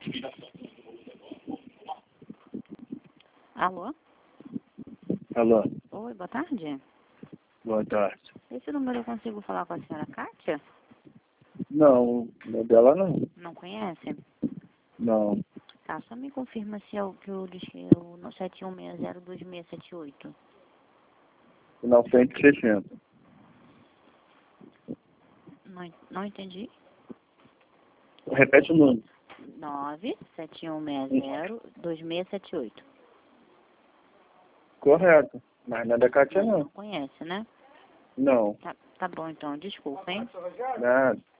Alô? Alô, Oi, boa tarde. boa tarde. Esse número eu consigo falar com a senhora Kátia? Não, não é dela não. Não conhece? Não. Tá, só me confirma se é o que eu disse, o 71602678. Final 160. Não entendi. Repete o número. 971602678. Correto. Mas não é da Cátia Não não. conhece, né? Não. Tá bom então, desculpa, hein? Nada.